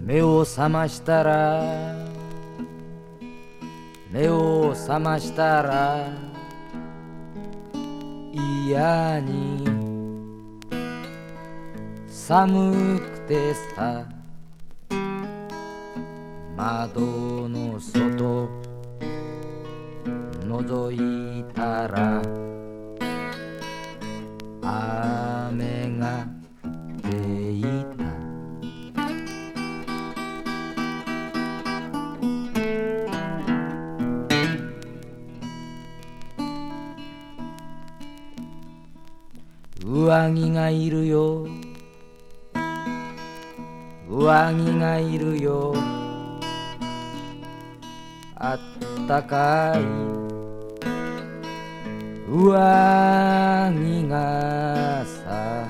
目を覚ましたら嫌に寒くてさ、窓の外覗いたら雨が降っていた。上着がいるよ、上着がいるよ、あったかい上着がさ、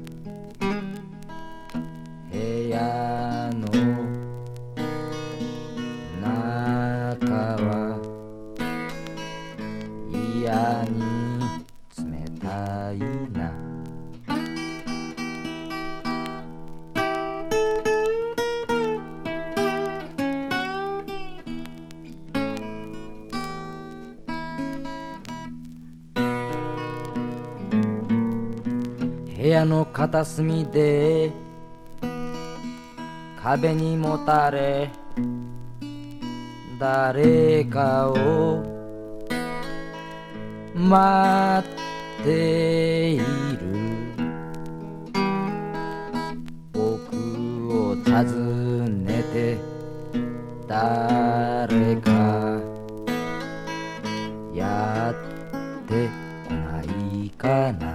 部屋の中は嫌に冷たいな。部屋の片隅で壁にもたれ誰かを待っている。僕を訪ねて誰かやってこないかな。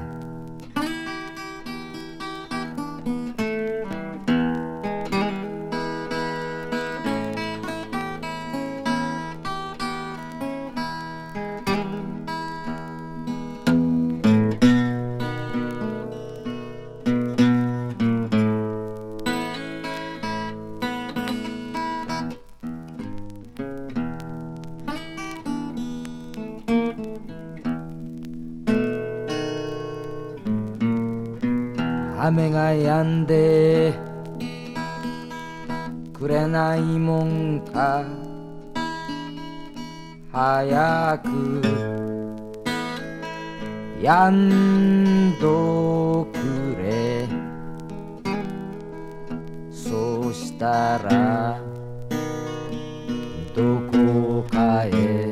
雨が止んでくれないもんか、早く止んどくれ。そうしたらどこかへ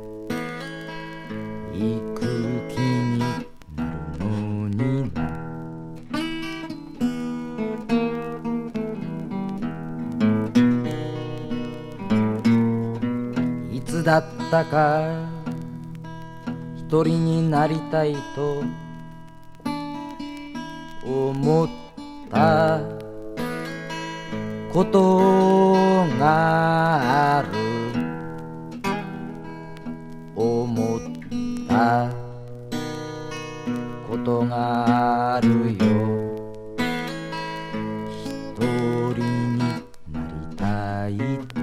行く気になるのにな。いつだったか一人になりたいと思ったことがある。思ったことがあるよ。一人になりたいと。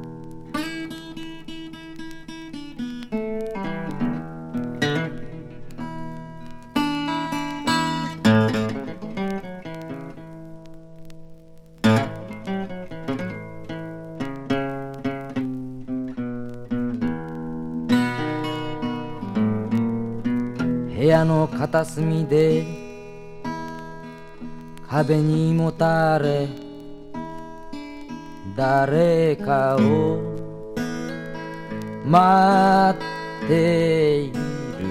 部屋の片隅で壁にもたれ誰かを待っている。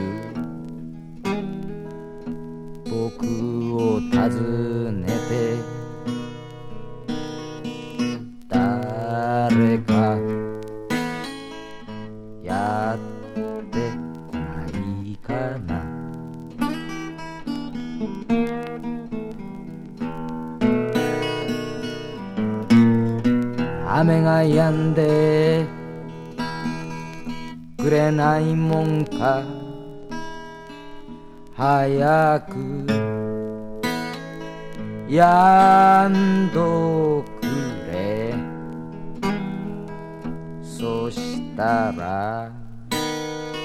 僕を訪ねて誰かやってこないかな。雨が止んでくれないもんか、早く止んどくれ。そしたら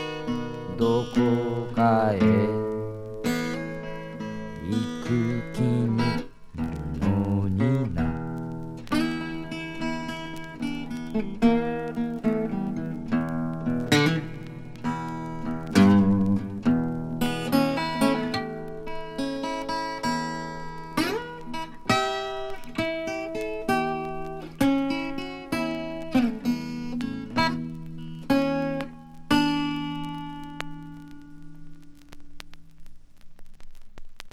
どこかへ行く気